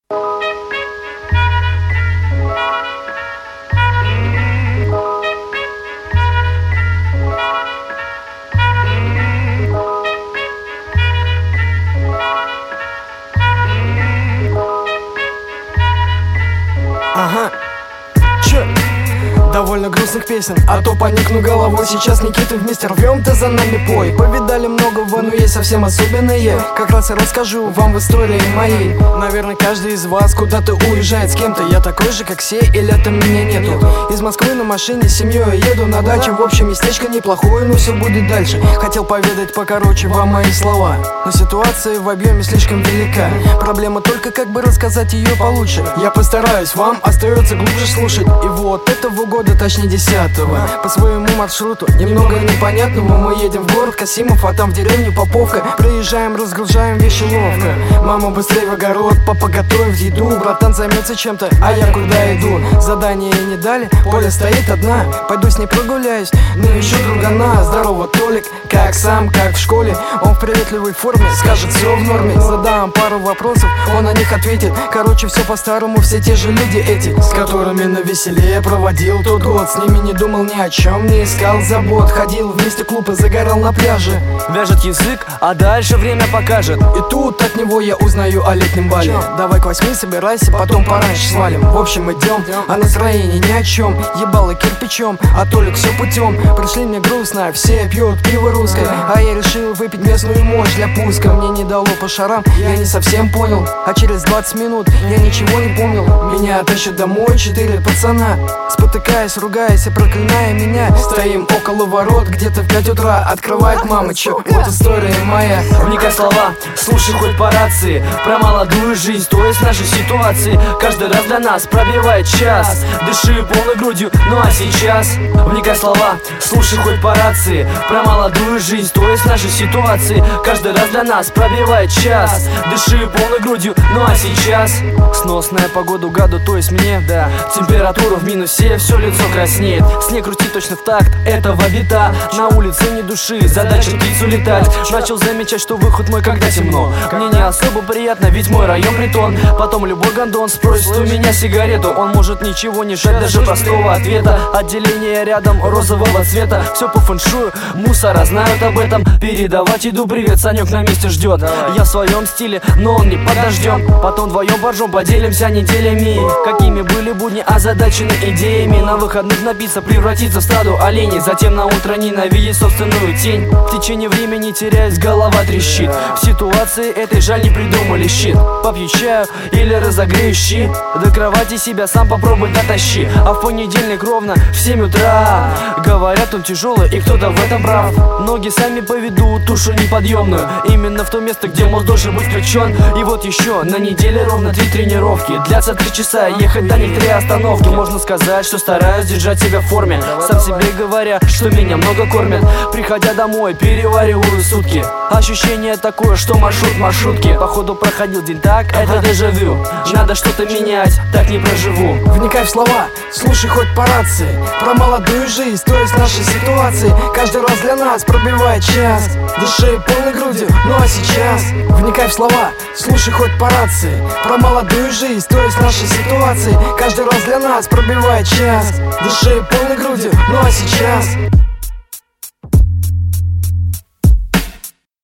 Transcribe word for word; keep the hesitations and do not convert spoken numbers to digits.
Ага, чё? Довольно грустных песен, а то поникну головой. Сейчас Никиты вместе рвем, ты за нами пой. Повидали многого, но есть совсем особенные. Как раз и расскажу вам в истории моей. Наверное, каждый из вас куда-то уезжает с кем-то. Я такой же, как все, и летом меня нету. Из Москвы на машине с семьей еду на дачу. В общем, местечко неплохое, но все будет дальше. Хотел поведать покороче вам мои слова, но ситуация в объеме слишком велика. Проблема только, как бы рассказать ее получше. Я постараюсь, вам остается глубже слушать. И вот этого года, точнее десятого, по своему маршруту немного непонятному, мы едем в город Касимов, а там в деревню Поповка. Проезжаем, разгружаем вещи ловко. Мама быстрее в огород, папа готовит еду, братан займется чем-то, а я куда иду? Задание не дали, Поля стоит одна, пойду с ней прогуляюсь, но еще другана. Здорово, Толик, как сам, как в школе? Он в приветливой форме, скажет все в норме. Задам пару вопросов, он на них ответит. Короче, все по-старому, все те же люди эти, с которыми на веселе проводил тот год. С ними не думал ни о чем, не искал забот. Ходил вместе в клуб и загорал на пляже. Вяжет язык, а дальше время покажет. И тут от него я узнаю о летнем бале. Давай к восьми собирайся, потом пораньше свалим. В общем, идем, а настроение ни о чем. Ебало кирпичом, а Толик все путем. Пришли мне грустно, все пьют пиво русское, а я решил выпить местную мощь для пуска. Мне не дало по шарам, я не совсем понял. А через двадцать минут я ничего не помнил. Меня тащат домой четыре пацана, спотыкаясь, ругаясь и проклиная меня. Стоим около ворот, где-то в пять утра. Открывает мама, чё, вот история моя. Вникай в слова, слушай хоть по рации. Про молодую жизнь, то есть нашей ситуации. Каждый раз для нас пробивает час. Дыши полной грудью, ну а сейчас вникай в слова, слушай хоть по рации. Про молодую жизнь, то есть нашей ситуации. Каждый раз для нас пробивает час. Дыши полной грудью, ну а сейчас сносная погоду гаду, то есть мне, да. Температура в минусе, все лицо краснеет. Снег крутит точно в такт этого бита. На улице ни души, задача птицу летать. Начал замечать, что выход мой, когда темно. Мне не особо приятно, ведь мой район притон. Потом любой гондон спросит у меня сигарету. Он может ничего не жать, даже простого ответа. Отделение рядом розового цвета. Все по фэншую, мусора знают об этом. Передавать иду привет, Санек на месте ждет. Я в своем стиле, но он не под дождем. Потом вдвоем поржем, поделимся неделями. Какими были будни, озадачены идеями. На выходных напиться, превратиться в стаду оленей. Затем на утро ненавидеть собственную тень. В течение времени теряясь, голова трещит. В ситуации этой жаль не придумали щит. Попью чаю или разогрею щи. До кровати себя сам попробуй дотащи. А в понедельник ровно в семь утра. Говорят, он тяжелый и кто-то в этом прав. Ноги сами поведут тушу неподъемную. Именно в то место, где мозг должен быть включен. И вот еще на неделе ровно три тренировки. Длятся три часа, ехать до них три остановки. Можно сказать, что стараюсь держать себя в форме. Сам себе говоря, что меня много кормят. Приходя домой, перевариваю сутки. Ощущение такое, что маршрут маршрутки. Походу проходил день так, это дежавю. Надо что-то менять, так не проживу. Вникай в слова, слушай хоть по рации. Про молодую жизнь, то есть нашей ситуации. Каждый раз для нас пробивает час. Дыши полной грудью, ну а сейчас вникай в слова, слушай хоть по рации. Про молодую жизнь, то есть нашей ситуации. Каждый раз для нас пробивает час. Дыши полной грудью, ну а сейчас